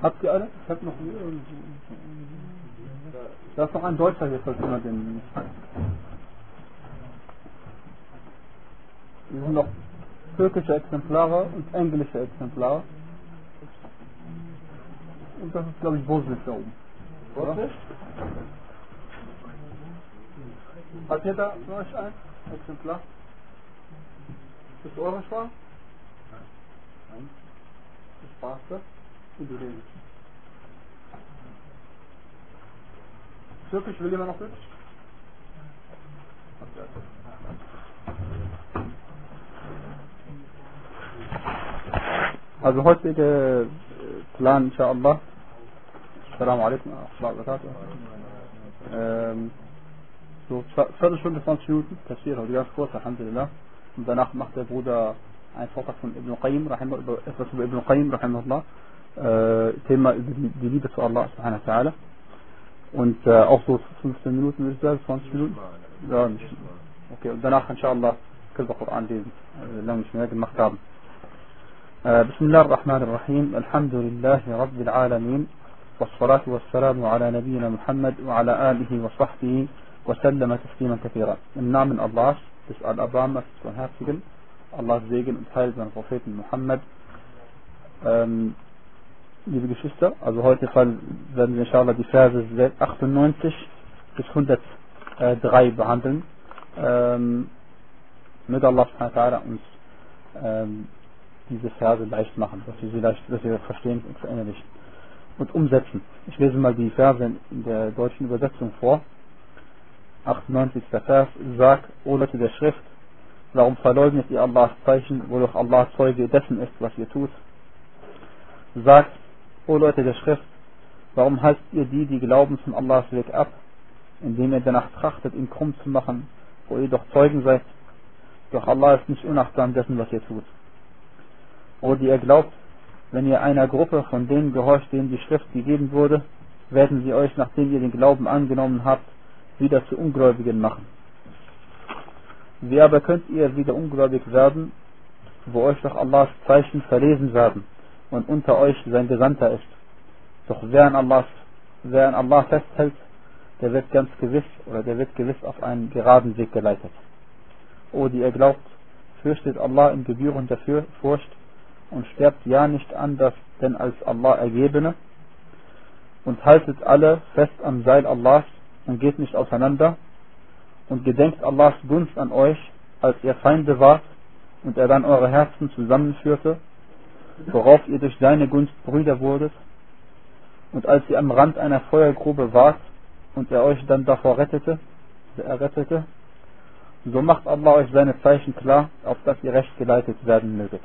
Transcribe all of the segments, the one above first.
Habt ihr alle? Ich hab noch. Da ist noch ein Deutscher hier, falls jemand den nicht hat. Hier sind noch türkische Exemplare und englische Exemplare. Und das ist, glaube ich, Bosnisch da oben. Oder? Hat jeder von euch ein Exemplar? Ist eure Sprache? Nein. Die Sprache? Indonesisch. Türkisch will jemand noch Türkisch? Also heutige Plan, inshallah. Assalamu alaikum wa rahmatullahi wa barakatuh. So Viertelstunde, 20 Minuten, Tafsir, also ganz kurz, alhamdulillah. Und danach macht der Bruder einen Vortrag von Ibn Qayyim, etwas über Ibn Qayyim, rahimahullah. Thema über die Liebe zu Allah, subhanahu wa ta'ala. Und auch so 15 Minuten, würde ich sagen, 20 Minuten. Ja, nicht. Okay, und danach, inshallah, können wir Koran lesen, lange nicht mehr gemacht haben. بسم الله الرحمن الرحيم الحمد لله رب العالمين والصلاة والسلام على نبينا محمد وعلى آله وصحبه وسلم تسليما كثيرا. Im Namen Allahs, des Al-Abamas, des Barmherzigen, Allahs Segen und Heil seines Propheten Muhammad. Liebe Geschwister, also heute werden wir inshallah die Verse 98 bis 103 behandeln. Möge Allah subhanahu wa ta'ala uns diese Verse leicht machen, dass wir verstehen und verinnerlichen und umsetzen. Ich lese mal die Verse in der deutschen Übersetzung vor. 98. Vers: Sag, O Leute der Schrift, warum verleugnet ihr Allahs Zeichen, wodurch Allah Zeuge dessen ist, was ihr tut? Sagt, O Leute der Schrift, warum haltet ihr die glauben, von Allahs Weg ab, indem ihr danach trachtet, ihn krumm zu machen, wo ihr doch Zeugen seid? Doch Allah ist nicht unachtsam dessen, was ihr tut. O die ihr glaubt, wenn ihr einer Gruppe von denen gehorcht, denen die Schrift gegeben wurde, werden sie euch, nachdem ihr den Glauben angenommen habt, wieder zu Ungläubigen machen. Wie aber könnt ihr wieder ungläubig werden, wo euch doch Allahs Zeichen verlesen werden und unter euch sein Gesandter ist? Doch wer an Allah festhält, der wird gewiss auf einen geraden Weg geleitet. O die ihr glaubt, fürchtet Allah in gebührender Furcht und sterbt ja nicht anders denn als Allah Ergebene und haltet alle fest am Seil Allahs und geht nicht auseinander und gedenkt Allahs Gunst an euch, als ihr Feinde wart und er dann eure Herzen zusammenführte, worauf ihr durch seine Gunst Brüder wurdet, und als ihr am Rand einer Feuergrube wart und er euch dann davor rettete, so macht Allah euch seine Zeichen klar, auf dass ihr recht geleitet werden möget.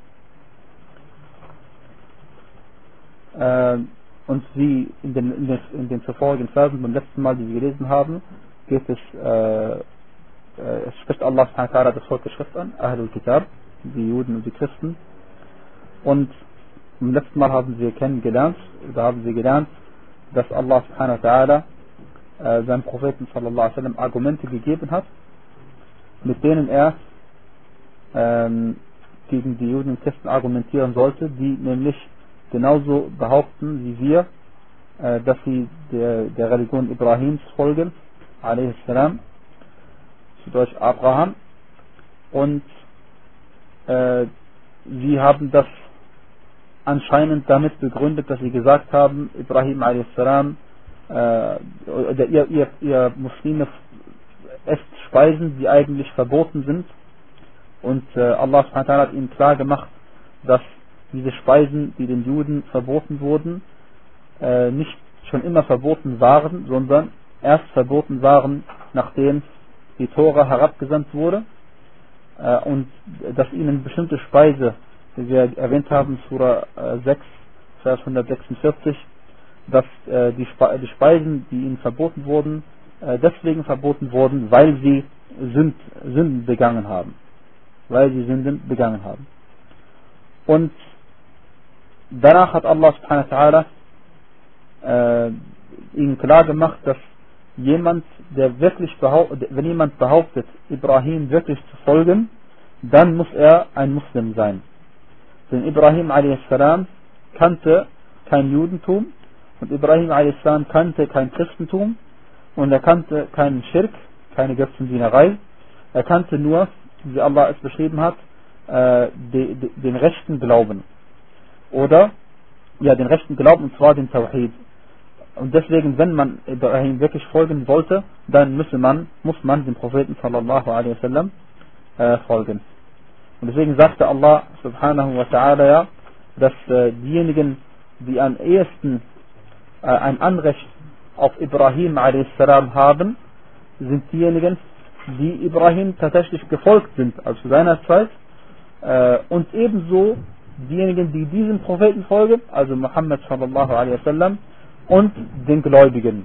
Und wie in den zuvorigen Versen beim letzten Mal, die wir gelesen haben, es spricht Allah subhanahu wa ta'ala das Volk der Schrift an, Ahlul Kitab, die Juden und die Christen. Und beim letzten Mal haben wir gelernt, dass Allah subhanahu wa ta'ala seinem Propheten sallallahu alaihi wasallam Argumente gegeben hat, mit denen er gegen die Juden und Christen argumentieren sollte, die nämlich genauso behaupten wie wir, dass sie der Religion Ibrahims folgen, a.s., zu Deutsch Abraham, und sie haben das anscheinend damit begründet, dass sie gesagt haben, Ibrahim a.s., oder ihr Muslime esst Speisen, die eigentlich verboten sind, und Allah subhanahu wa ta'ala hat ihnen klar gemacht, dass diese Speisen, die den Juden verboten wurden, nicht schon immer verboten waren, sondern erst verboten waren, nachdem die Tora herabgesandt wurde, und dass ihnen bestimmte Speise, wie wir erwähnt haben, Surah 6, Vers 146, dass die Speisen, die ihnen verboten wurden, deswegen verboten wurden, weil sie Sünden begangen haben. Und danach hat Allah subhanahu wa ta'ala ihnen klar gemacht, dass wenn jemand behauptet, Ibrahim wirklich zu folgen, dann muss er ein Muslim sein. Denn Ibrahim a.s. kannte kein Judentum und Ibrahim a.s. kannte kein Christentum und er kannte keinen Schirk, keine Götzendienerei. Er kannte nur, wie Allah es beschrieben hat, den rechten Glauben. Oder, ja, den rechten Glauben, und zwar den Tawhid. Und deswegen, wenn man Ibrahim wirklich folgen wollte, dann muss man dem Propheten sallallahu alaihi wasallam folgen. Und deswegen sagte Allah subhanahu wa ta'ala ja, dass diejenigen, die am ehesten ein Anrecht auf Ibrahim a.s. haben, sind diejenigen, die Ibrahim tatsächlich gefolgt sind, also zu seiner Zeit, und ebenso diejenigen, die diesem Propheten folgen, also Muhammad sallallahu alaihi wasallam, und den Gläubigen,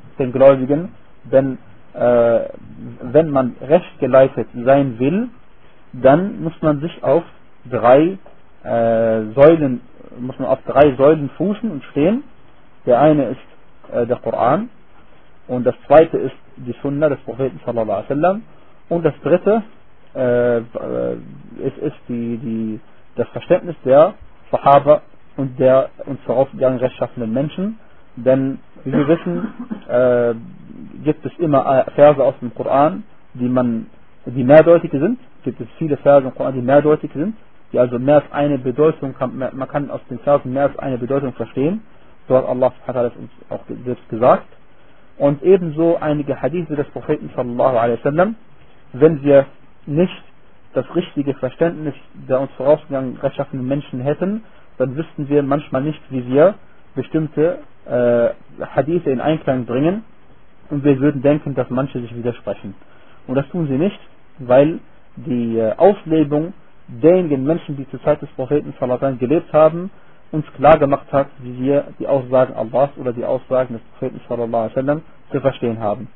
denn wenn man recht geleitet sein will, dann muss man sich auf drei Säulen fußen und stehen. Der eine ist der Koran, und das zweite ist die Sunna des Propheten sallallahu alaihi wasallam, und das dritte ist das Verständnis der Sahaba und der uns vorausgegangenen rechtschaffenen Menschen. Denn wie wir wissen, gibt es immer Verse aus dem Koran, die mehrdeutige sind. Gibt es viele Verse im Koran, die mehrdeutig sind, die also mehr als eine Bedeutung haben. Man kann aus den Versen mehr als eine Bedeutung verstehen. So hat Allah subhanahu uns auch selbst gesagt. Und ebenso einige Hadithe des Propheten sallallahu alaihi wasallam. Wenn wir nicht das richtige Verständnis der uns vorausgegangenen rechtschaffenen Menschen hätten, dann wüssten wir manchmal nicht, wie wir bestimmte Hadithe in Einklang bringen, und wir würden denken, dass manche sich widersprechen. Und das tun sie nicht, weil die Auslegung derjenigen Menschen, die zur Zeit des Propheten sallallahu alaihi wasallam gelebt haben, uns klar gemacht hat, wie wir die Aussagen Allahs oder die Aussagen des Propheten sallallahu alaihi wasallam zu verstehen haben.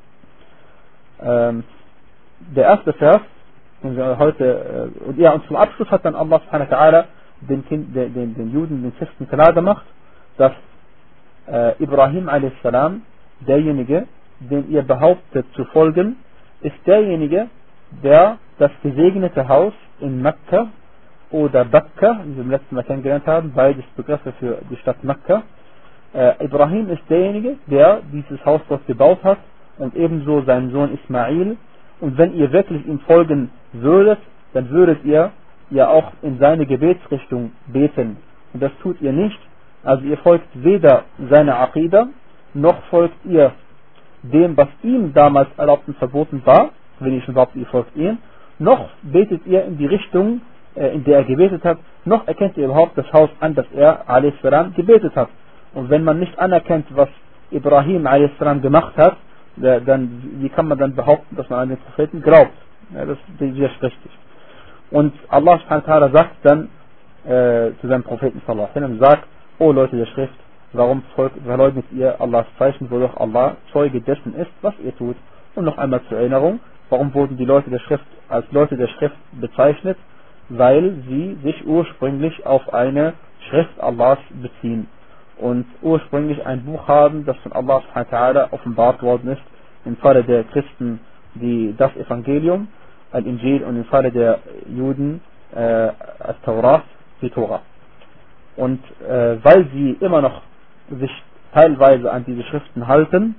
Der erste Vers, und zum Abschluss hat dann Allah subhanahu wa ta'ala den Juden, den Christen klar gemacht, dass Ibrahim a.s. derjenige, den ihr behauptet zu folgen, ist derjenige, der das gesegnete Haus in Mekka oder Bakka, wie wir im letzten Mal kennengelernt haben, beides Begriffe für die Stadt Mekka. Ibrahim ist derjenige, der dieses Haus dort gebaut hat, und ebenso sein Sohn Ismail. Und wenn ihr wirklich ihm folgen würdet, dann würdet ihr ja auch in seine Gebetsrichtung beten. Und das tut ihr nicht. Also ihr folgt weder seiner Aqidah, noch folgt ihr dem, was ihm damals erlaubt und verboten war, wenn ihr schon glaubt, ihr folgt ihm, noch betet ihr in die Richtung, in der er gebetet hat, noch erkennt ihr überhaupt das Haus an, das er a.s. gebetet hat. Und wenn man nicht anerkennt, was Ibrahim a.s. gemacht hat, dann wie kann man dann behaupten, dass man an den Propheten glaubt? Ja, das widerspricht sich. Und Allah subhanahu wa ta'ala sagt dann zu seinem Propheten sallallahu alaihi wasallam, sagt: O Leute der Schrift, warum verleugnet ihr Allahs Zeichen, wodurch Allah Zeuge dessen ist, was ihr tut? Und noch einmal zur Erinnerung, warum wurden die Leute der Schrift als Leute der Schrift bezeichnet? Weil sie sich ursprünglich auf eine Schrift Allahs beziehen und ursprünglich ein Buch haben, das von Allah subhanahu wa ta'ala offenbart worden ist. Im Falle der Christen das Evangelium, Al-Injil, und im Falle der Juden Al-Taurat, die Tora. Und weil sie immer noch sich teilweise an diese Schriften halten,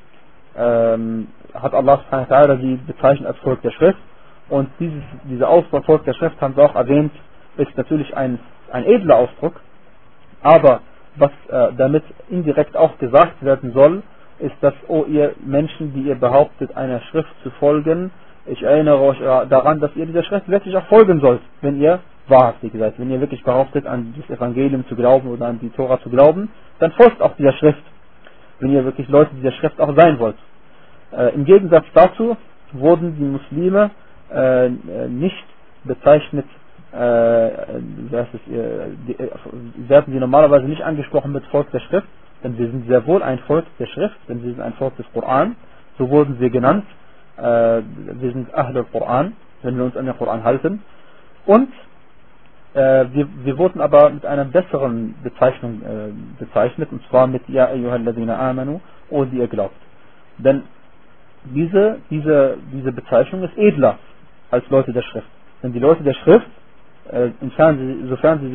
hat Allah subhanahu wa ta'ala sie bezeichnet als Volk der Schrift. Und dieser Ausdruck Volk der Schrift, haben wir auch erwähnt, ist natürlich ein edler Ausdruck, aber was damit indirekt auch gesagt werden soll, ist, dass, o ihr Menschen, die ihr behauptet, einer Schrift zu folgen, ich erinnere euch daran, dass ihr dieser Schrift wirklich auch folgen sollt, wenn ihr wahrhaftig seid. Wenn ihr wirklich behauptet, an das Evangelium zu glauben oder an die Tora zu glauben, dann folgt auch dieser Schrift, wenn ihr wirklich Leute dieser Schrift auch sein wollt. Im Gegensatz dazu wurden die Muslime nicht bezeichnet, werden sie normalerweise nicht angesprochen mit Volk der Schrift, denn wir sind sehr wohl ein Volk der Schrift, denn wir sind ein Volk des Koran, so wurden wir genannt. Wir sind Ahl al-Quran, wenn wir uns an den Koran halten. Und wir wurden aber mit einer besseren Bezeichnung bezeichnet, und zwar mit Ya ayyuhalladhina amanu, o die ihr glaubt. Denn diese Bezeichnung ist edler als Leute der Schrift. Denn die Leute der Schrift, sofern sie sich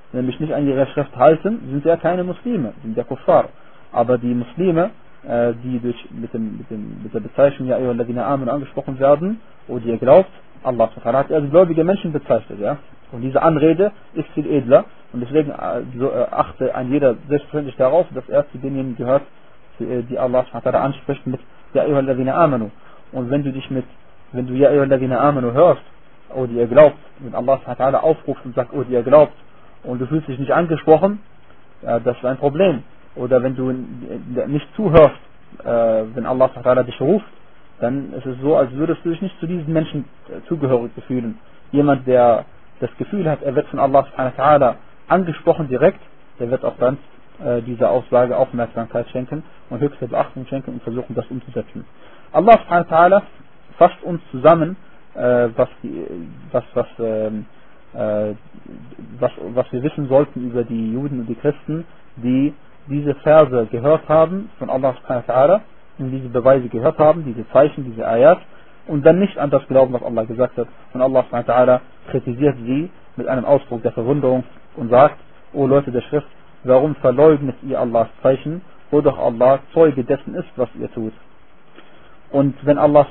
nämlich nicht an ihre Schrift halten, sind ja keine Muslime, sind ja Kuffar. Aber die Muslime, die mit der Bezeichnung Ja ayyuhalladhina amanu angesprochen werden, oder ihr glaubt, Allah hat also gläubige Menschen bezeichnet, ja. Und diese Anrede ist viel edler und deswegen achte ein jeder selbstverständlich darauf, dass er zu denjenigen gehört, die Allah anspricht mit Ja ayyuhalladhina amanu. Und wenn du Ja ayyuhalladhina amanu hörst, oder ihr glaubt, wenn Allah aufruft und sagt, oder ihr glaubt, und du fühlst dich nicht angesprochen, ja, das ist ein Problem. Oder wenn du nicht zuhörst, wenn Allah dich ruft, dann ist es so, als würdest du dich nicht zu diesen Menschen zugehörig fühlen. Jemand, der das Gefühl hat, er wird von Allah angesprochen direkt, der wird auch dann dieser Aussage Aufmerksamkeit schenken und höchste Beachtung schenken und versuchen, das umzusetzen. Allah fasst uns zusammen, was wir wissen sollten über die Juden und die Christen, die diese Verse gehört haben von Allah und diese Beweise gehört haben, diese Zeichen, diese Ayat, und dann nicht an das glauben, was Allah gesagt hat. Und Allah kritisiert sie mit einem Ausdruck der Verwunderung und sagt: O Leute der Schrift, warum verleugnet ihr Allahs Zeichen, wo doch Allah Zeuge dessen ist, was ihr tut. Und wenn Allah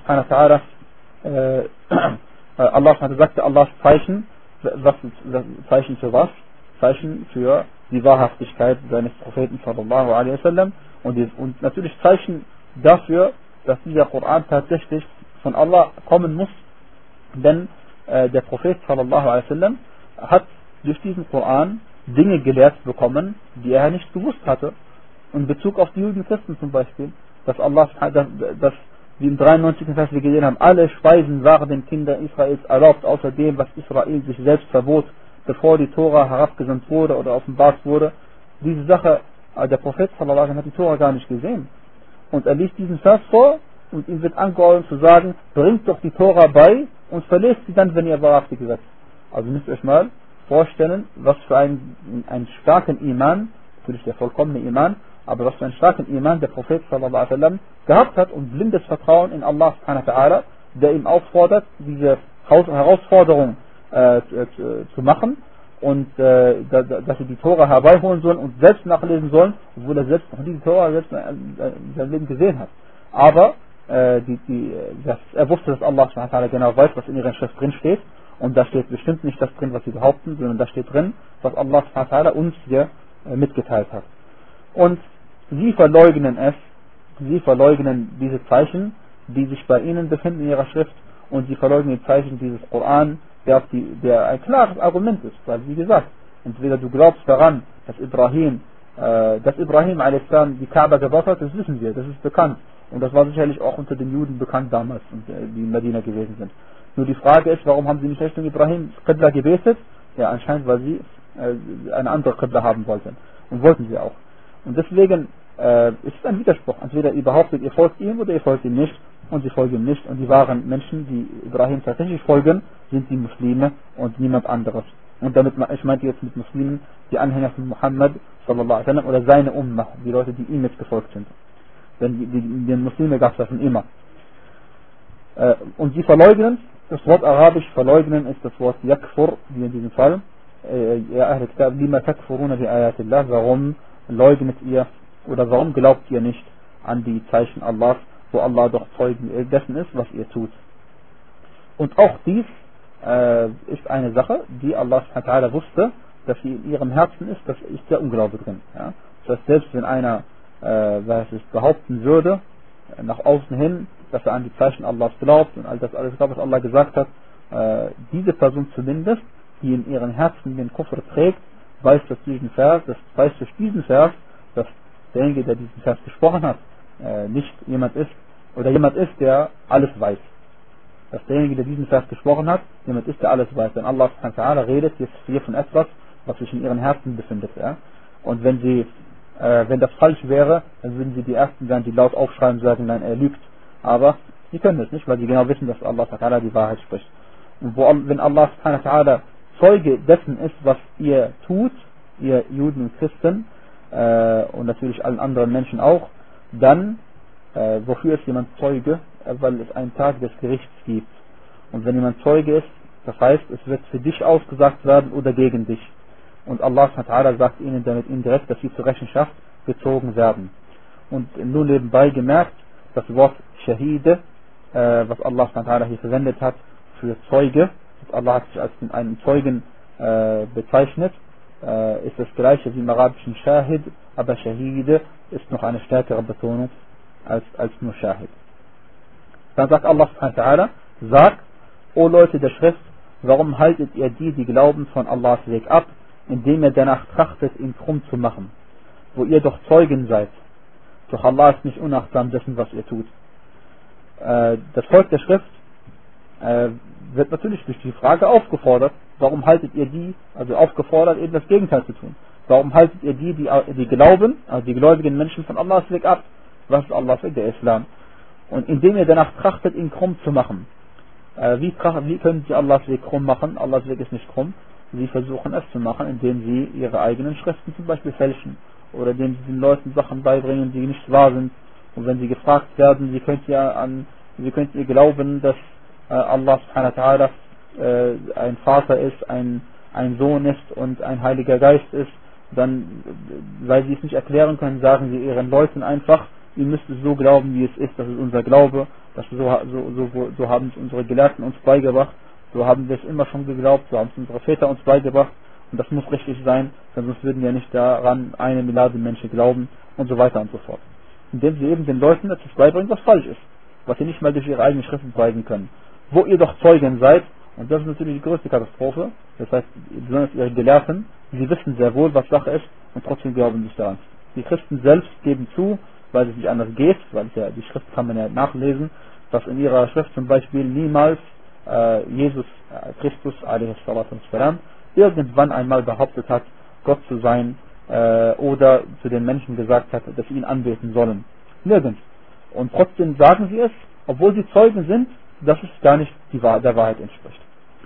sagte, Allahs Zeichen, Zeichen für was? Zeichen für die Wahrhaftigkeit seines Propheten sallallahu alaihi wasallam und natürlich Zeichen dafür, dass dieser Koran tatsächlich von Allah kommen muss, denn der Prophet sallallahu alaihi wasallam hat durch diesen Koran Dinge gelehrt bekommen, die er nicht gewusst hatte. In Bezug auf die Juden und Christen zum Beispiel, dass Allah, dass wie im 93. Vers wir gesehen haben, alle Speisen waren den Kindern Israels erlaubt, außer dem, was Israel sich selbst verbot, bevor die Tora herabgesandt wurde oder offenbart wurde. Diese Sache, der Prophet sallallahu alaihi wasallam hat die Tora gar nicht gesehen. Und er liest diesen Vers vor und ihm wird angeordnet zu sagen, bringt doch die Tora bei und verlest sie dann, wenn ihr wahrhaftig seid. Also müsst ihr euch mal vorstellen, was für einen starken Iman, natürlich der vollkommene Iman, aber was für einen starken Iman der Prophet sallallahu alaihi wasallam gehabt hat und blindes Vertrauen in Allah subhanahu wa ta'ala, der ihm auffordert, diese Herausforderung zu machen und dass sie die Tora herbeiholen sollen und selbst nachlesen sollen, obwohl er selbst noch diese Tora selbst in seinem Leben gesehen hat. Aber er wusste, dass Allah subhanahu wa ta'ala genau weiß, was in ihrer Schrift drin steht, und da steht bestimmt nicht das drin, was sie behaupten, sondern da steht drin, was Allah subhanahu wa ta'ala uns hier mitgeteilt hat. Und sie verleugnen diese Zeichen, die sich bei ihnen befinden in ihrer Schrift, und sie verleugnen die Zeichen dieses Koran, der ein klares Argument ist, weil wie gesagt, entweder du glaubst daran, dass Ibrahim a.s. die Kaaba gebaut hat, das wissen wir, das ist bekannt, und das war sicherlich auch unter den Juden bekannt damals, die in Medina gewesen sind. Nur die Frage ist, warum haben sie nicht Richtung Ibrahim Qibla gebetet? Ja, anscheinend, weil sie eine andere Qibla haben wollten, und wollten sie auch. Und deswegen ist es ein Widerspruch. Entweder ihr behauptet, ihr folgt ihm, oder ihr folgt ihm nicht, und sie folgen ihm nicht. Und die wahren Menschen, die Ibrahim tatsächlich folgen, sind die Muslime und niemand anderes. Und damit, ich meinte jetzt mit Muslimen die Anhänger von Muhammad sallallahu alaihi wasallam oder seine Ummah, die Leute, die ihm jetzt gefolgt sind. Denn die Muslime gab es ja schon immer. Und sie verleugnen, das Wort Arabisch verleugnen ist das Wort Yakfur, wie in diesem Fall. Ja, Ahl Kitab, lima takfuruna bi ayatillah, warum leugnet ihr oder warum glaubt ihr nicht an die Zeichen Allahs, wo Allah doch Zeugen dessen ist, was ihr tut. Und auch dies ist eine Sache, die Allah subhanahu wa ta'ala wusste, dass sie in ihrem Herzen ist, das ist der Unglaube drin. Ja? Das heißt, selbst wenn einer behaupten würde, nach außen hin, dass er an die Zeichen Allahs glaubt und all das alles glaubt, was Allah gesagt hat, diese Person zumindest, die in ihren Herzen den Kufr trägt, weiß durch diesen Vers, dass derjenige, der diesen Vers gesprochen hat, nicht jemand ist, oder jemand ist, der alles weiß. Dass derjenige, der diesen Vers gesprochen hat, jemand ist, der alles weiß. Denn Allah subhanahu wa ta'ala redet jetzt hier von etwas, was sich in ihren Herzen befindet. Ja? Und wenn das falsch wäre, dann würden sie die Ersten sein, die laut aufschreien und sagen, nein, er lügt. Aber sie können das nicht, weil sie genau wissen, dass Allah subhanahu wa ta'ala die Wahrheit spricht. Und wenn Allah subhanahu wa ta'ala Zeuge dessen ist, was ihr tut, ihr Juden und Christen, und natürlich allen anderen Menschen auch, dann wofür ist jemand Zeuge? Weil es einen Tag des Gerichts gibt. Und wenn jemand Zeuge ist, das heißt, es wird für dich ausgesagt werden oder gegen dich. und Allah sagt ihnen damit indirekt, dass sie zur Rechenschaft gezogen werden. Und nur nebenbei gemerkt, das Wort Shahide, was Allah hier verwendet hat für Zeuge, Allah hat sich als einen Zeugen bezeichnet, ist das gleiche wie im arabischen Shahid, aber Shahide ist noch eine stärkere Betonung als nur Shahid. Dann sagt Allah, sag, O Leute der Schrift, warum haltet ihr die glauben von Allahs Weg ab, indem ihr danach trachtet, ihn krumm zu machen, wo ihr doch Zeugen seid? Doch Allah ist nicht unachtsam dessen, was ihr tut. Das Volk der Schrift wird natürlich durch die Frage aufgefordert, warum haltet ihr also aufgefordert, eben das Gegenteil zu tun. Warum haltet ihr die glauben, also die gläubigen Menschen von Allahs Weg ab? Was ist Allahs Weg? Der Islam. Und indem ihr danach trachtet, ihn krumm zu machen. Wie können sie Allahs Weg krumm machen? Allahs Weg ist nicht krumm. Sie versuchen es zu machen, indem sie ihre eigenen Schriften zum Beispiel fälschen. Oder indem sie den Leuten Sachen beibringen, die nicht wahr sind. Und wenn sie gefragt werden, wie könnt ihr glauben, dass Allah subhanahu wa ta'ala ein Vater ist, ein Sohn ist und ein Heiliger Geist ist, dann, weil sie es nicht erklären können, sagen sie ihren Leuten einfach, ihr müsst es so glauben, wie es ist, das ist unser Glaube, so haben es unsere Gelehrten uns beigebracht, so haben wir es immer schon geglaubt, so haben es unsere Väter uns beigebracht und das muss richtig sein, denn sonst würden ja nicht daran 1 Milliarde Menschen glauben und so weiter und so fort. Indem sie eben den Leuten etwas beibringen, was falsch ist, was sie nicht mal durch ihre eigenen Schriften zeigen können. Wo ihr doch Zeugen seid, und das ist natürlich die größte Katastrophe, das heißt, besonders ihre Gelehrten, sie wissen sehr wohl, was Sache ist und trotzdem glauben nicht daran. Die Christen selbst geben zu, weil es nicht anders geht, weil die Schrift kann man ja nachlesen, dass in ihrer Schrift zum Beispiel niemals Jesus Christus a.s. irgendwann einmal behauptet hat, Gott zu sein oder zu den Menschen gesagt hat, dass sie ihn anbeten sollen. Nirgends. Und trotzdem sagen sie es, obwohl sie Zeugen sind, dass es gar nicht der Wahrheit entspricht.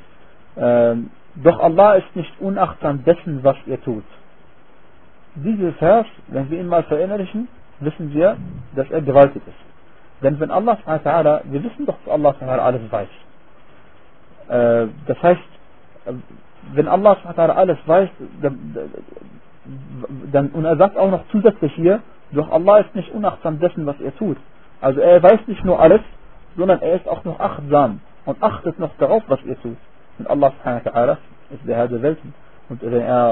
Doch Allah ist nicht unachtsam dessen, was ihr tut. Dieser Vers, wenn wir ihn mal verinnerlichen, wissen wir, dass er gewaltig ist. Denn wenn Allah, wir wissen doch, dass Allah alles weiß. Das heißt, wenn Allah alles weiß, dann, und er sagt auch noch zusätzlich hier, doch Allah ist nicht unachtsam dessen, was er tut. Also er weiß nicht nur alles, sondern er ist auch noch achtsam und achtet noch darauf, was ihr tut. Und Allah ist der Herr der Welten. Und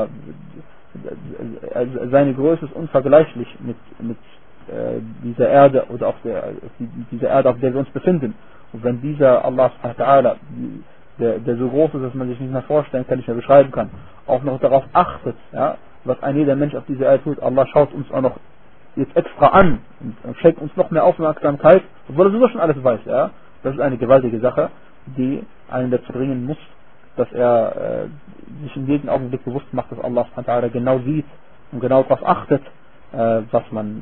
seine Größe ist unvergleichlich mit dieser Erde oder dieser Erde, auf der wir uns befinden. Und wenn dieser Allah, der so groß ist, dass man sich nicht mehr vorstellen kann, nicht mehr beschreiben kann, auch noch darauf achtet, ja, was ein jeder Mensch auf dieser Erde tut, Allah schaut uns auch noch jetzt extra an und schenkt uns noch mehr Aufmerksamkeit, obwohl er sowieso schon alles weiß. Ja? Das ist eine gewaltige Sache, die einen dazu bringen muss, dass er sich in jedem Augenblick bewusst macht, dass Allah genau sieht und genau darauf achtet, was man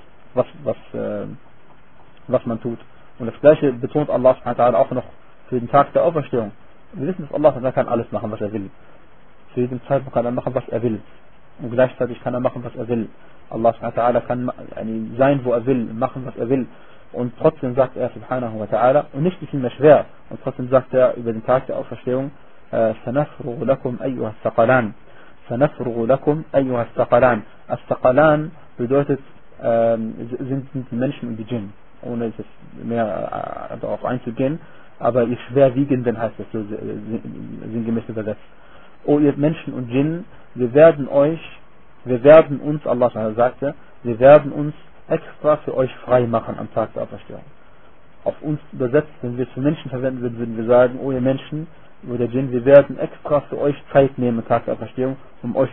tut. Und das Gleiche betont Allah auch noch für den Tag der Auferstehung. Wir wissen, dass Allah kann alles machen, was er will. Zu jedem Zeitpunkt kann er machen, was er will. Und gleichzeitig kann er machen, was er will. Allah kann sein, wo er will, machen, was er will. Und trotzdem sagt er, subhanahu wa ta'ala, und nicht ist ihm mehr schwer. Und trotzdem sagt er über den Tag der Auferstehung, سَنَفْرُغُ لَكُمْ أَيُّهَا الثَّقَلَانِ سَنَفْرُغُ لَكُمْ أَيُّهَا الثَّقَلَانِ As-Thaqalan bedeutet, sind die Menschen und die Djinn. Ohne es mehr darauf einzugehen. Aber ihr Schwerwiegenden heißt es so sinngemäß übersetzt. O ihr Menschen und Djinn, wir werden uns, Allah sagte, wir werden uns extra für euch frei machen am Tag der Auferstehung. Auf uns übersetzt, wenn wir es für Menschen verwenden würden, würden wir sagen, o ihr Menschen oder Djinn, wir werden extra für euch Zeit nehmen am Tag der Auferstehung, um euch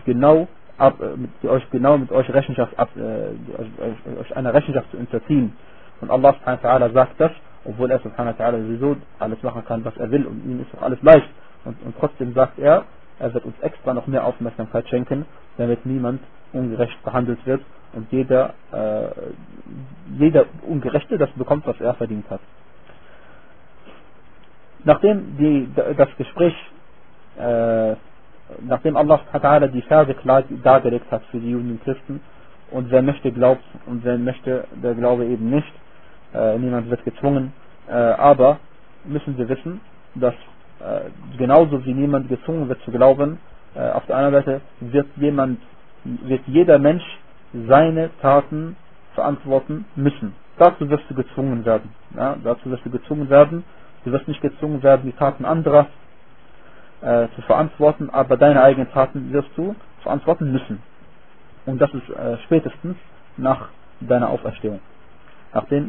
euch einer Rechenschaft zu unterziehen. Und Allah sagt das, obwohl er sowieso alles machen kann, was er will, und ihm ist doch alles leicht. Und trotzdem sagt er wird uns extra noch mehr Aufmerksamkeit schenken, damit niemand ungerecht behandelt wird und jeder Ungerechte das bekommt, was er verdient hat. Nachdem Allah die Verse klar dargelegt hat für die Juden und Christen, und wer möchte glaubt und wer möchte, der glaube eben nicht, niemand wird gezwungen, aber müssen wir wissen, dass genauso wie niemand gezwungen wird zu glauben, auf der anderen Seite wird jeder Mensch seine Taten verantworten müssen. Dazu wirst du gezwungen werden. Ja, dazu wirst du gezwungen werden. Du wirst nicht gezwungen werden, die Taten anderer zu verantworten, aber deine eigenen Taten wirst du verantworten müssen. Und das ist spätestens nach deiner Auferstehung. Nachdem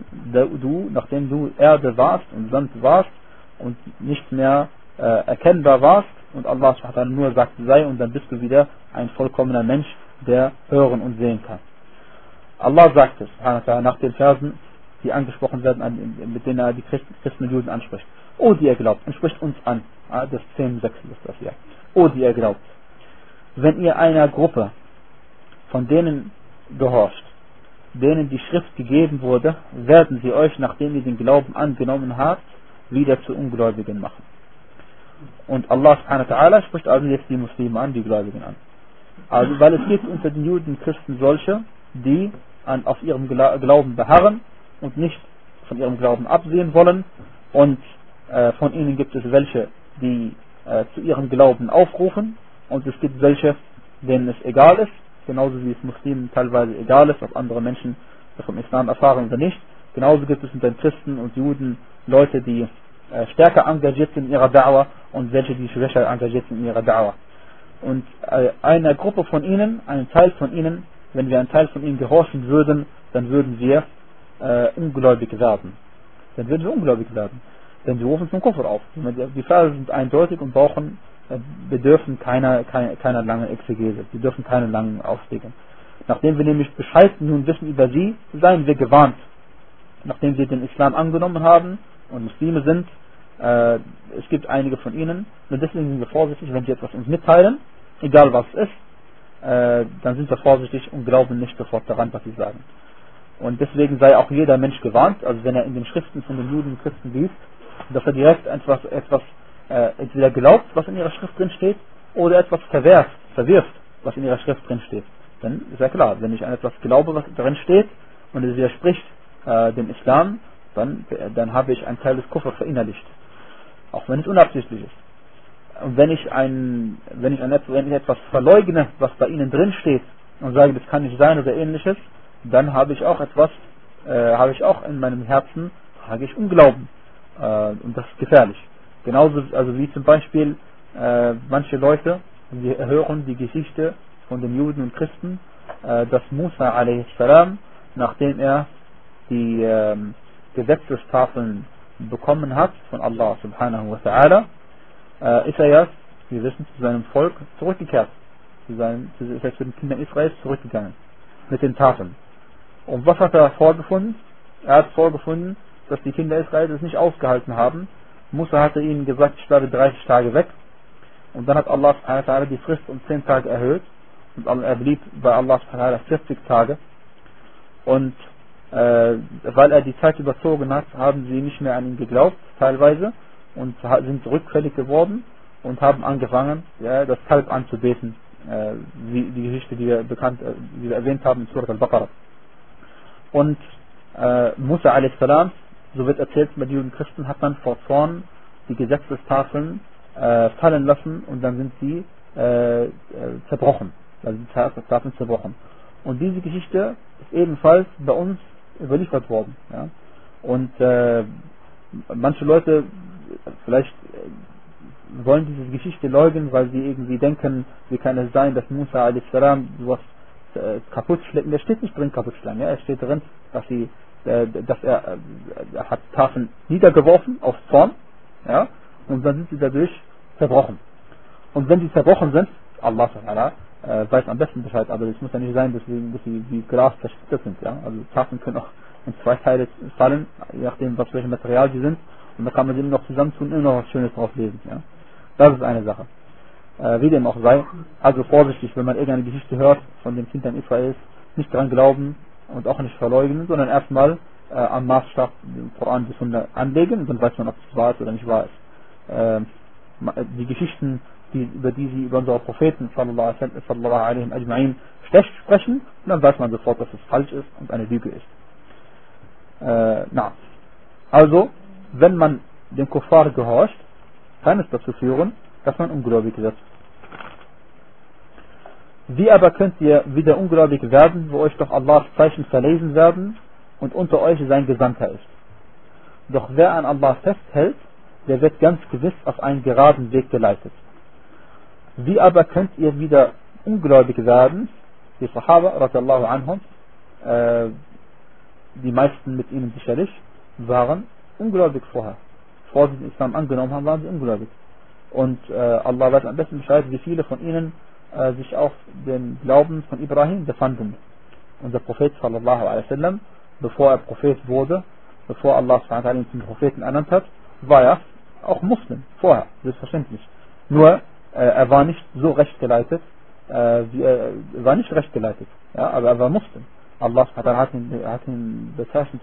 du Erde warst und Sand warst und nicht mehr erkennbar warst und Allah subhanahu wa ta'ala nur sagt, sei, und dann bist du wieder ein vollkommener Mensch, der hören und sehen kann. Allah sagt es, subhanahu wa ta'ala, nach den Versen, die angesprochen werden, mit denen er die Christen und Juden anspricht. O, die ihr glaubt, und spricht uns an. Das 10,6 ist das hier. O, die ihr glaubt, wenn ihr einer Gruppe von denen gehorcht, denen die Schrift gegeben wurde, werden sie euch, nachdem ihr den Glauben angenommen habt, wieder zu Ungläubigen machen. Und Allah subhanahu wa ta'ala spricht also jetzt die Muslime an, die Gläubigen an. Also, weil es gibt unter den Juden und Christen solche, die auf ihrem Glauben beharren und nicht von ihrem Glauben absehen wollen, und von ihnen gibt es welche, die zu ihrem Glauben aufrufen, und es gibt welche, denen es egal ist, genauso wie es Muslimen teilweise egal ist, ob andere Menschen vom Islam erfahren oder nicht. Genauso gibt es unter den Christen und Juden Leute, die stärker engagiert sind in ihrer Da'wah und welche, die schwächer engagiert sind in ihrer Da'wah. Und einer Gruppe von ihnen, einen Teil von ihnen, wenn wir einen Teil von ihnen gehorchen würden, dann würden wir ungläubig werden. Denn sie rufen zum Kufr auf. Die Verse sind eindeutig und bedürfen keiner langen Exegese. Sie dürfen keine langen Auflegungen. Nachdem wir nämlich Bescheid nun wissen über sie, seien wir gewarnt. Nachdem sie den Islam angenommen haben und Muslime sind, es gibt einige von ihnen, und deswegen sind wir vorsichtig, wenn sie etwas uns mitteilen, egal was es ist, dann sind wir vorsichtig und glauben nicht sofort daran, was sie sagen. Und deswegen sei auch jeder Mensch gewarnt, also wenn er in den Schriften von den Juden und Christen liest, dass er direkt etwas entweder glaubt, was in ihrer Schrift drin steht, oder etwas verwirft, was in ihrer Schrift drin steht. Dann ist ja klar, wenn ich an etwas glaube, was drin steht, und es widerspricht dem Islam, dann habe ich einen Teil des Kufr verinnerlicht. Auch wenn es unabsichtlich ist. Und wenn ich etwas verleugne, was bei ihnen drin steht, und sage, das kann nicht sein oder ähnliches, dann habe ich auch in meinem Herzen, trage ich Unglauben. Und das ist gefährlich. Genauso also wie zum Beispiel manche Leute, die hören die Geschichte von den Juden und Christen, dass Musa a.s., nachdem er die Gesetzestafeln bekommen hat von Allah subhanahu wa ta'ala, ist er ja, wir wissen, zu seinem Volk zurückgekehrt. Ist er zu den Kindern Israels zurückgegangen mit den Tafeln. Und was hat er vorgefunden? Er hat vorgefunden, dass die Kinder Israels es nicht ausgehalten haben. Musa hatte ihnen gesagt, ich bleibe 30 Tage weg. Und dann hat Allah subhanahu wa ta'ala die Frist um 10 Tage erhöht. Und er blieb bei Allah subhanahu wa ta'ala 40 Tage. Und weil er die Zeit überzogen hat, haben sie nicht mehr an ihn geglaubt, teilweise, und sind rückfällig geworden und haben angefangen, das Kalb anzubeten, wie die Geschichte, die wir erwähnt haben in Surah al-Baqarah. Und Musa a.s., so wird erzählt, bei den Juden Christen hat man vor Zorn die Gesetzestafeln fallen lassen, und dann sind sie zerbrochen. Also die Tafeln zerbrochen. Und diese Geschichte ist ebenfalls bei uns überliefert worden. Ja? Und manche Leute vielleicht wollen diese Geschichte leugnen, weil sie irgendwie denken, wie kann es sein, dass Musa a.s. sowas kaputt schlägt. Da steht nicht drin kaputt schlagen. Ja? Es steht drin, dass er hat Tafeln niedergeworfen auf Zorn, ja? Und dann sind sie dadurch zerbrochen. Und wenn sie zerbrochen sind, Allah weiß am besten Bescheid, aber es muss ja nicht sein, dass sie wie Glas zersplittert sind. Ja? Also Tafeln können auch in 2 Teile fallen, je nachdem, welches Material sie sind, und da kann man sie immer noch zusammentun und immer noch was Schönes drauf lesen. Ja? Das ist eine Sache. Wie dem auch sei, also vorsichtig, wenn man irgendeine Geschichte hört von den Kindern Israels, nicht daran glauben und auch nicht verleugnen, sondern erstmal am Maßstab den Koran bis Sunna anlegen, und dann weiß man, ob es wahr ist oder nicht wahr ist. Die Geschichten, über die sie über unsere Propheten sallallahu alaihi ajma'in schlecht sprechen, und dann weiß man sofort, dass es falsch ist und eine Lüge ist. Also, wenn man dem Kuffar gehorcht, kann es dazu führen, dass man ungläubig wird. Wie aber könnt ihr wieder ungläubig werden, wo euch doch Allahs Zeichen verlesen werden und unter euch sein Gesandter ist? Doch wer an Allah festhält, der wird ganz gewiss auf einen geraden Weg geleitet. Wie aber könnt ihr wieder ungläubig werden? Die Sahaba, radiallahu anhum, die meisten mit ihnen sicherlich, waren ungläubig vorher. Bevor sie den Islam angenommen haben, waren sie ungläubig. Und Allah weiß am besten Bescheid, wie viele von ihnen sich auf den Glauben von Ibrahim befanden. Unser Prophet sallallahu alaihi wasallam, bevor er Prophet wurde, bevor Allah ihn zum Propheten ernannt hat, war er auch Muslim, vorher, selbstverständlich. Nur, er war nicht so recht geleitet, ja, aber er war Muslim. Allah hat ihn bezeichnet,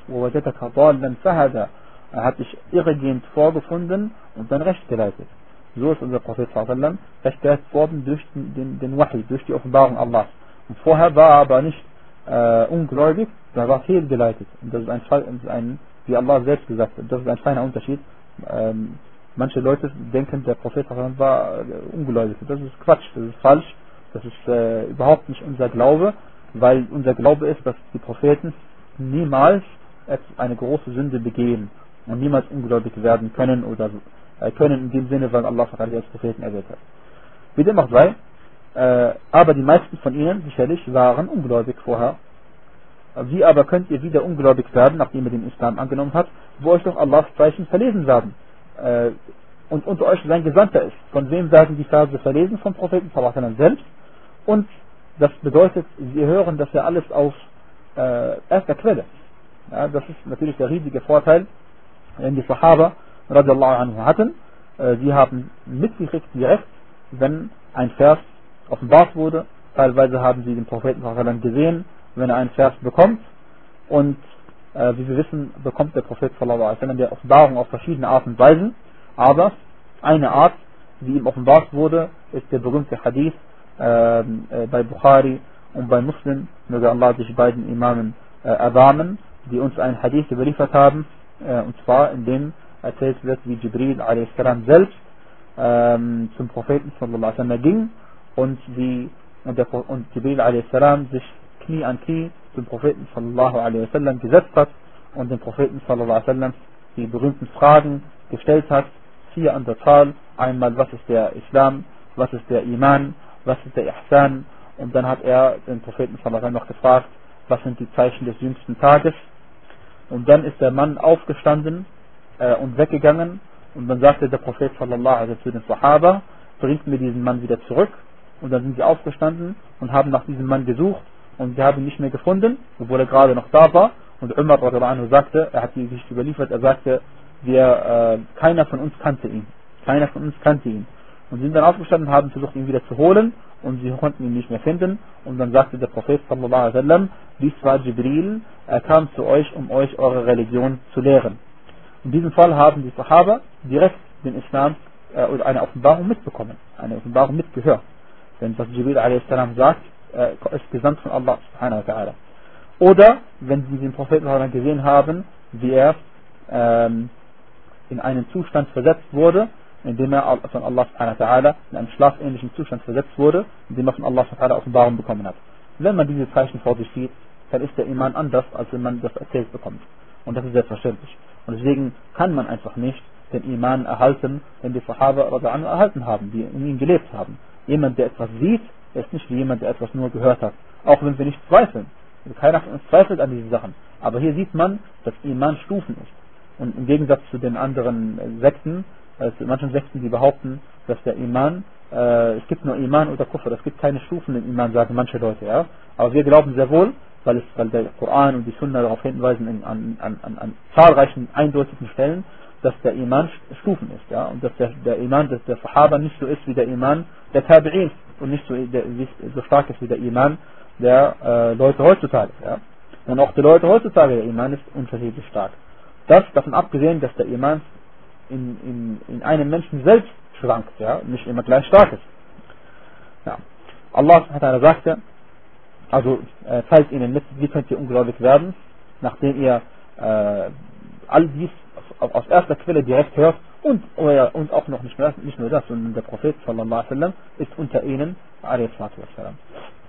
er hat dich irregehend vorgefunden und dann recht geleitet. So ist unser Prophet sallallahu recht geleitet worden durch den Wahi, durch die Offenbarung Allahs. Und vorher war er aber nicht ungläubig, er war fehlgeleitet. Und das ist wie Allah selbst gesagt hat, das ist ein feiner Unterschied. Manche Leute denken, der Prophet war ungläubig. Das ist Quatsch, das ist falsch, das ist überhaupt nicht unser Glaube, weil unser Glaube ist, dass die Propheten niemals eine große Sünde begehen und niemals ungläubig werden können oder können in dem Sinne, weil Allah als Propheten erwählt hat. Wie dem auch sei, aber die meisten von ihnen sicherlich waren ungläubig vorher. Wie aber könnt ihr wieder ungläubig werden, nachdem ihr den Islam angenommen habt, wo euch doch Allahs Zeichen verlesen werden und unter euch sein Gesandter ist? Von wem werden die Verse verlesen? Vom Propheten selbst. Und das bedeutet, wir hören das ja alles aus erster Quelle. Ja, das ist natürlich der riesige Vorteil, den die Sahaba radiallahu anhu hatten. Sie haben mitgekriegt direkt, wenn ein Vers offenbart wurde. Teilweise haben sie den Propheten gesehen, wenn er einen Vers bekommt. Und wie wir wissen, bekommt der Prophet sallallahu alaihi wasallam die Offenbarung auf verschiedene Arten und Weisen. Aber eine Art, die ihm offenbart wurde, ist der berühmte Hadith bei Bukhari und bei Muslim, möge Allah sich beiden Imamen erbarmen, die uns einen Hadith überliefert haben, und zwar in dem erzählt wird, wie Jibril a.s. selbst zum Propheten sallallahu alaihi wasallam ging und Jibril a.s. sich Knie an Knie zum Propheten sallallahu alaihi wasallam gesetzt hat und dem Propheten sallallahu alaihi wasallam die berühmten Fragen gestellt hat, 4 an der Zahl. Einmal, was ist der Islam, was ist der Iman, was ist der Ihsan, und dann hat er den Propheten sallallahu alaihi wasallam noch gefragt, was sind die Zeichen des jüngsten Tages, und dann ist der Mann aufgestanden und weggegangen, und dann sagte der Prophet sallallahu alaihi wasallam zu den Sahaba, bringt mir diesen Mann wieder zurück, und dann sind sie aufgestanden und haben nach diesem Mann gesucht, und sie haben ihn nicht mehr gefunden, obwohl er gerade noch da war. Und Umar radhiyallahu anhu sagte, er hat die Geschichte überliefert, er sagte, keiner von uns kannte ihn. Keiner von uns kannte ihn. Und sie sind dann aufgestanden und haben versucht, ihn wieder zu holen, und sie konnten ihn nicht mehr finden. Und dann sagte der Prophet sallallahu alaihi wasallam, dies war Jibril, er kam zu euch, um euch eure Religion zu lehren. In diesem Fall haben die Sahaba direkt den Islam oder eine Offenbarung mitbekommen, eine Offenbarung mitgehört. Denn was Jibril a.s. sagt, ist gesandt von Allah subhanahu wa ta'ala. Oder wenn sie den Propheten gesehen haben, wie er in einen Zustand versetzt wurde, indem er von Allah subhanahu wa ta'ala in einen schlafähnlichen Zustand versetzt wurde, indem er von Allah subhanahu wa ta'ala Offenbarung bekommen hat. Wenn man diese Zeichen vor sich sieht, dann ist der Iman anders, als wenn man das erzählt bekommt. Und das ist selbstverständlich. Und deswegen kann man einfach nicht den Iman erhalten, den die Sahaba erhalten haben, die in ihm gelebt haben. Jemand, der etwas sieht, ist nicht wie jemand, der etwas nur gehört hat. Auch wenn wir nicht zweifeln. Keiner von uns zweifelt an diesen Sachen. Aber hier sieht man, dass Iman Stufen ist. Und im Gegensatz zu den anderen Sekten, zu manchen Sekten, die behaupten, dass der Iman, es gibt nur Iman oder Kufr, es gibt keine Stufen im Iman, sagen manche Leute. Ja? Aber wir glauben sehr wohl, weil der Koran und die Sunna darauf hinweisen an zahlreichen eindeutigen Stellen, dass der Iman Stufen ist. Ja? Und dass der Iman der Sahaba nicht so ist wie der Iman der Tabi'in und nicht so stark ist wie der Iman der Leute heutzutage. Ja? Und auch die Leute heutzutage, der Iman ist unterschiedlich stark. Das davon abgesehen, dass der Iman in einem Menschen selbst schwankt, ja? Nicht immer gleich stark ist. Ja. Allah sagte, also teilt ihnen mit, wie könnt ihr ungläubig werden, nachdem ihr all dies aus erster Quelle direkt hört, und auch noch nicht nur das, sondern der Prophet sallallahu alaihi wasallam ist unter ihnen, alaihi wassalam.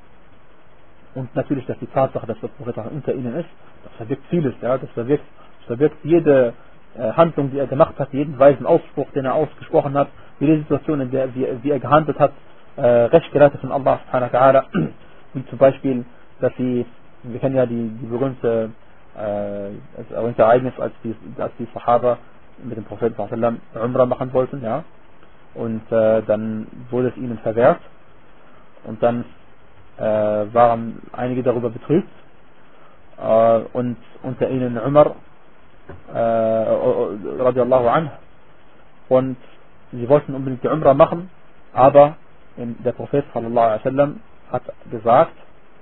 Und natürlich, dass die Tatsache, dass der Prophet unter ihnen ist, das verwirkt vieles, ja, das verwirkt jede Handlung, die er gemacht hat, jeden weisen Ausspruch, den er ausgesprochen hat, jede Situation, in der wie er gehandelt hat, recht geleitet von Allah subhanahu wa ta'ala, wie zum Beispiel, dass wir kennen ja die berühmte das Ereignis, als die Sahaba mit dem Propheten sallallahu alaihi wasallam Umrah machen wollten, ja, und dann wurde es ihnen verwehrt und dann waren einige darüber betrübt und unter ihnen Umar radiallahu anhu, und sie wollten unbedingt die Umrah machen, aber der Prophet sallallahu alaihi wasallam hat gesagt,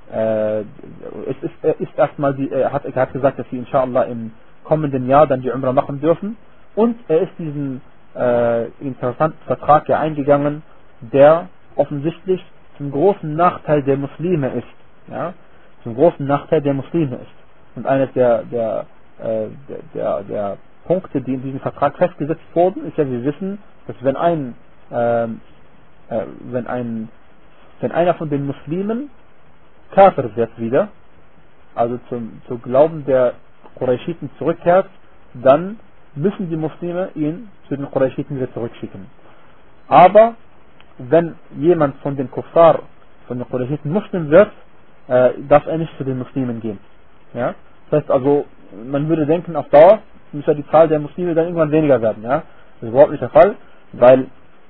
es ist erstmal er hat gesagt, dass sie inshallah im kommenden Jahr dann die Umrah machen dürfen, und er ist diesen interessanten Vertrag ja eingegangen, der offensichtlich zum großen Nachteil der Muslime ist, ja, zum großen Nachteil der Muslime ist. Und eines der Punkte, die in diesem Vertrag festgesetzt wurden, ist ja, wir wissen, dass wenn einer von den Muslimen Kafir wird wieder, also zum Glauben der Qurayshiten zurückkehrt, dann müssen die Muslime ihn zu den Qurayshiten wieder zurückschicken. Aber wenn jemand von den Kuffar, von den Qurayshiten Muslim wird, darf er nicht zu den Muslimen gehen. Ja? Das heißt also, man würde denken, auf Dauer müsste die Zahl der Muslime dann irgendwann weniger werden. Ja? Das ist überhaupt nicht der Fall, weil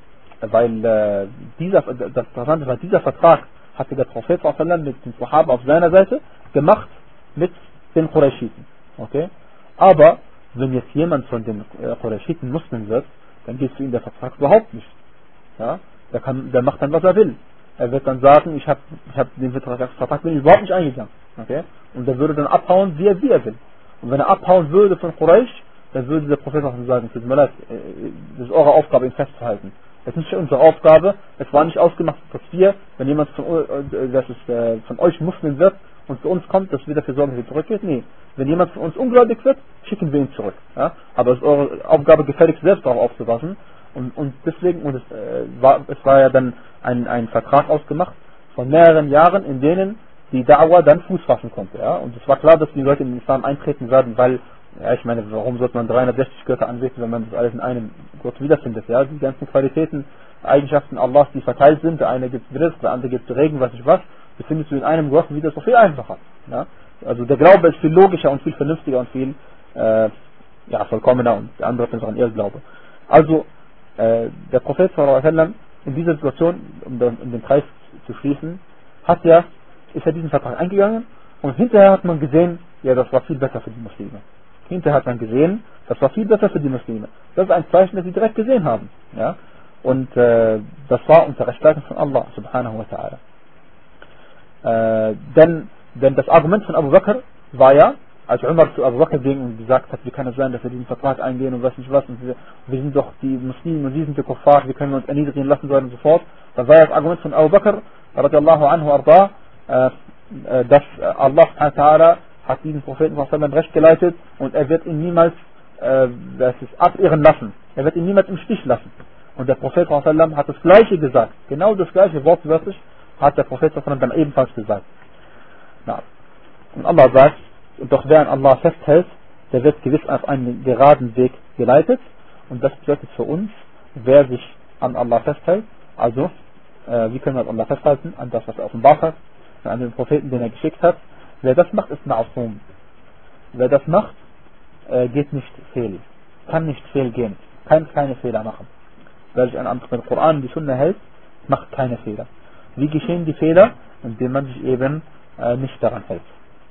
dieser Vertrag hatte der Prophet mit den Sahaba auf seiner Seite gemacht mit den Qurayshiten. Okay? Aber wenn jetzt jemand von den Qurayshiten Muslim wird, dann geht für ihn der Vertrag überhaupt nicht. Ja? Der macht dann, was er will. Er wird dann sagen, ich hab den Vertrag bin ich überhaupt nicht eingegangen. Okay? Und er würde dann abhauen, wie er will. Und wenn er abhauen würde von Quraysh, dann würde der Prophet sagen, tut mir leid, das ist eure Aufgabe, ihn festzuhalten. Das ist nicht unsere Aufgabe, es war nicht ausgemacht, dass wir, wenn jemand von euch Muslim wird und zu uns kommt, dass wir dafür sorgen, dass er zurückgeht. Nee, wenn jemand von uns ungläubig wird, schicken wir ihn zurück. Ja? Aber es ist eure Aufgabe, gefälligst selbst darauf aufzupassen. Und deswegen, es war ja dann ein Vertrag ausgemacht von mehreren Jahren, in denen die Da'wah dann Fuß fassen konnte. Ja? Und es war klar, dass die Leute in den Islam eintreten werden, weil, ja, ich meine, warum sollte man 360 Götter anbeten, wenn man das alles in einem Gott wiederfindet? Ja? Die ganzen Qualitäten, Eigenschaften Allahs, die verteilt sind, der eine gibt Rizq, der andere gibt Regen, weiß ich was, das findest du in einem Gott wieder so viel einfacher. Ja? Also der Glaube ist viel logischer und viel vernünftiger und viel vollkommener, und der andere ist einfach ein Irrglaube. Also der Prophet sallallahu alaihi wasallam in dieser Situation, um den Kreis zu schließen, ist er diesen Vertrag eingegangen, und hinterher hat man gesehen, ja, das war viel besser für die Muslime. Hinterher hat man gesehen, das war viel besser für die Muslime. Das ist ein Zeichen, das sie direkt gesehen haben. Ja? Und das war unter Rechtsleitung von Allah subhanahu wa ta'ala. Denn das Argument von Abu Bakr war ja, als Umar zu Abu Bakr ging und gesagt hat, wie kann es sein, dass wir diesen Vertrag eingehen und weiß nicht was, und wir sind doch die Muslime und sie sind die Kuffar, wie können wir uns erniedrigen lassen, so und so fort. Dann war ja das Argument von Abu Bakr radiallahu anhu arda, dass Allah subhanahu wa ta'ala hat diesen Propheten recht geleitet, und er wird ihn niemals abirren lassen. Er wird ihn niemals im Stich lassen. Und der Prophet hat das Gleiche gesagt. Genau das Gleiche wortwörtlich hat der Prophet dann ebenfalls gesagt. Na. Und Allah sagt, doch wer an Allah festhält, der wird gewiss auf einen geraden Weg geleitet. Und das bedeutet für uns, wer sich an Allah festhält, also wie können wir an Allah festhalten? An das, was er offenbart hat, an den Propheten, den er geschickt hat. Wer das macht, ist Ma'asum. Wer das macht, geht nicht fehl. Kann nicht fehlgehen. Kann keine Fehler machen. Wer sich an den Koran und die Sunna hält, macht keine Fehler. Wie geschehen die Fehler? Indem man sich eben nicht daran hält.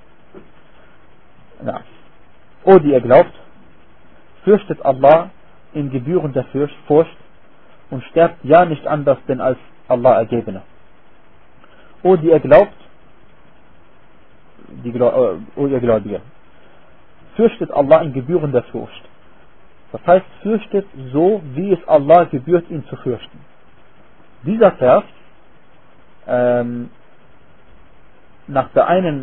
Na. O die ihr glaubt, fürchtet Allah in gebührender Furcht und sterbt ja nicht anders denn als Allah Ergebene. O die ihr glaubt, o ihr Gläubige, fürchtet Allah in gebührender Furcht. Das heißt, fürchtet so, wie es Allah gebührt, ihn zu fürchten. Dieser Vers nach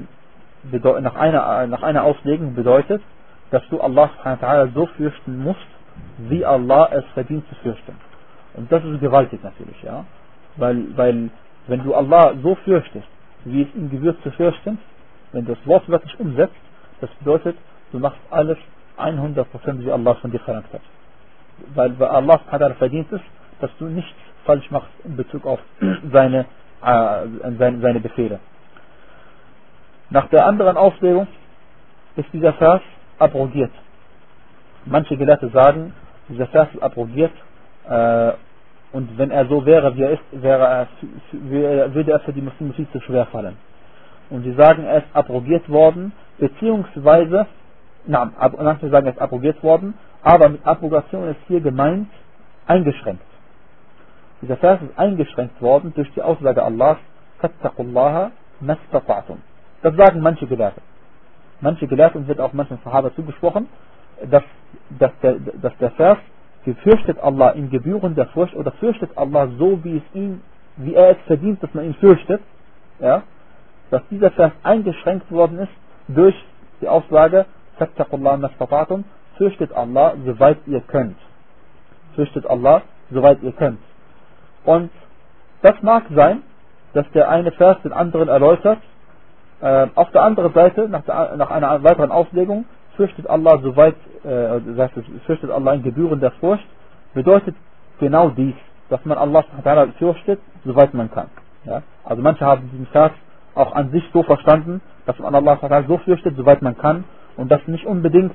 einer Auslegung bedeutet, dass du Allah subhanahu wa ta'ala so fürchten musst, wie Allah es verdient zu fürchten. Und das ist gewaltig natürlich, ja. Weil wenn du Allah so fürchtest, wie es ihm gebührt zu fürchten, wenn du das wortwörtlich umsetzt, das bedeutet, du machst alles 100% wie Allah von dir verlangt hat. Weil Allah verdient ist, dass du nichts falsch machst in Bezug auf seine Befehle. Nach der anderen Auslegung ist dieser Vers abrogiert. Manche Gelehrte sagen, dieser Vers ist abrogiert und wenn er so wäre, wie er ist, würde er für die Muslime viel zu schwer fallen. Und sie sagen, er ist abrogiert worden, beziehungsweise, manche sagen, er ist abrogiert worden, aber mit Abrogation ist hier gemeint, eingeschränkt. Dieser Vers ist eingeschränkt worden durch die Aussage Allahs, fattaqullaha mastata'tum. Das sagen manche Gelehrte. Manche Gelehrte, und wird auch manchen Sahaba zugesprochen, dass der Vers, fürchtet Allah in gebührender Furcht, oder fürchtet Allah so, wie er es verdient, dass man ihn fürchtet, ja, dass dieser Vers eingeschränkt worden ist durch die Aussage, fattaqullaha mastata'tum, fürchtet Allah, soweit ihr könnt. Fürchtet Allah, soweit ihr könnt. Und das mag sein, dass der eine Vers den anderen erläutert. Auf der anderen Seite, nach einer weiteren Auslegung, fürchtet Allah fürchtet Allah in gebührender Furcht, bedeutet genau dies, dass man Allah fürchtet, soweit man kann. Ja? Also manche haben diesen Vers auch an sich so verstanden, dass man Allah so fürchtet, soweit man kann, und dass nicht unbedingt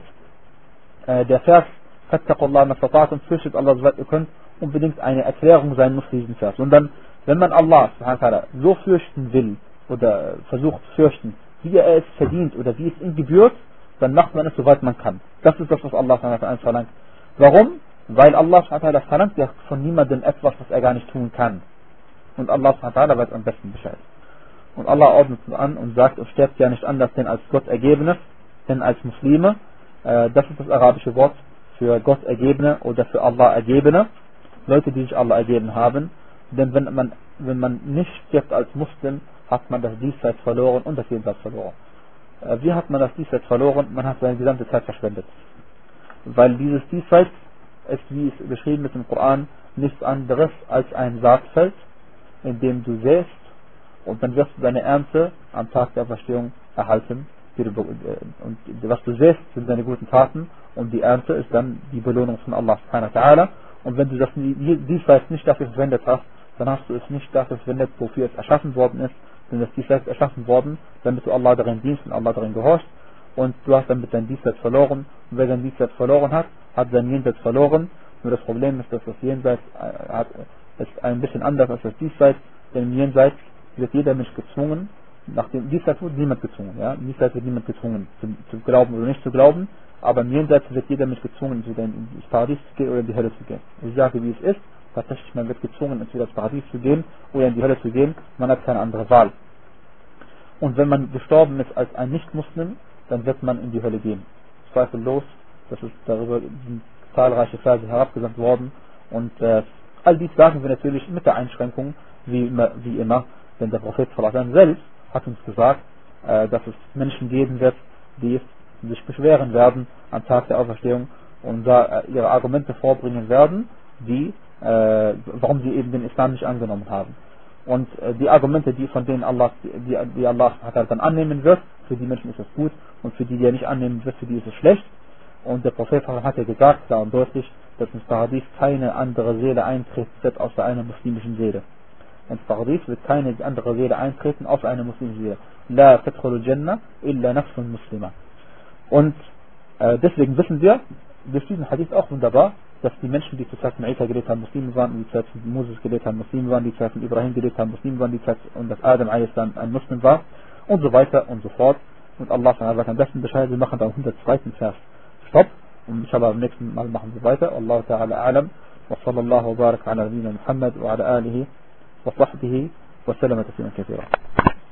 der Vers fattaqullaha mastata'tum, fürchtet Allah, soweit ihr könnt, unbedingt eine Erklärung sein muss für diesen Vers. Sondern wenn man Allah so fürchten will oder versucht zu fürchten, wie er es verdient oder wie es ihm gebührt, dann macht man es, soweit man kann. Das ist das, was Allah verlangt. Warum? Weil Allah verlangt ja von niemandem etwas, was er gar nicht tun kann. Und Allah weiß am besten Bescheid. Und Allah ordnet es an und sagt, es sterbt ja nicht anders denn als Gott Ergebenes, denn als Muslime. Das ist das arabische Wort für Gott Ergebene oder für Allah Ergebene. Leute, die sich Allah ergeben haben. Denn wenn man nicht stirbt als Muslim, hat man das Diesseits verloren und das Jenseits verloren. Wie hat man das Diesseits verloren? Man hat seine gesamte Zeit verschwendet. Weil dieses Diesseits ist, wie es beschrieben ist im Koran, nichts anderes als ein Saatfeld, in dem du säst, und dann wirst du deine Ernte am Tag der Auferstehung erhalten. Und was du säst, sind deine guten Taten, und die Ernte ist dann die Belohnung von Allah subhanahu wa ta'ala. Und wenn du das Diesseits nicht dafür verwendet hast, dann hast du es nicht dafür verwendet, wofür es erschaffen worden ist. Denn das Diesseits ist erschaffen worden, damit du Allah darin dienst und Allah darin gehorchst. Und du hast damit dein Diesseits verloren. Und wer sein Diesseits verloren hat, hat sein Jenseits verloren. Nur das Problem ist, dass das Jenseits ist ein bisschen anders als das Diesseits. Denn im Jenseits wird jeder Mensch gezwungen, nach dem Diesseits wird niemand gezwungen. Ja? Im Diesseits wird niemand gezwungen, zu glauben oder nicht zu glauben. Aber im Jenseits wird jeder Mensch gezwungen, entweder ins Paradies zu gehen oder in die Hölle zu gehen. Ich sage, wie es ist. Tatsächlich, man wird gezwungen, entweder ins Paradies zu gehen oder in die Hölle zu gehen. Man hat keine andere Wahl. Und wenn man gestorben ist als ein Nicht-Muslim, dann wird man in die Hölle gehen. Zweifellos, darüber sind zahlreiche Verse herabgesandt worden. Und all dies sagen wir natürlich mit der Einschränkung, wie immer. Denn der Prophet selbst hat uns gesagt, dass es Menschen geben wird, die sich beschweren werden am Tag der Auferstehung und ihre Argumente vorbringen werden, warum sie eben den Islam nicht angenommen haben. Und die Argumente, die Allah dann annehmen wird, für die Menschen ist es gut, und für die er nicht annehmen wird, für die ist es schlecht. Und der Prophet hat ja gesagt, klar und deutlich, dass ins Paradies keine andere Seele eintreten wird außer einer muslimischen Seele. Ins Paradies wird keine andere Seele eintreten außer einer muslimischen Seele. La tadkhulul Jannah illa nafsun muslima. Und deswegen wissen wir, durch diesen Hadith auch wunderbar, dass die Menschen, die zur Zeit von Isa gelebt haben, Muslime waren, die zur Zeit von Moses gelebt haben, Muslime waren, die zur Zeit von Ibrahim gelebt haben, Muslime waren, die Zeit und dass Adam ein Muslim war, und so weiter und so fort. Und Allah sagt am besten Bescheid, wir machen beim 102. Vers Stopp, und inshallah beim nächsten Mal machen wir weiter. Allah ta'ala a'lam, wa sallallahu wa barak ala nabina Muhammad wa ala alihi wa sahbihi wa sallam tasliman kathira.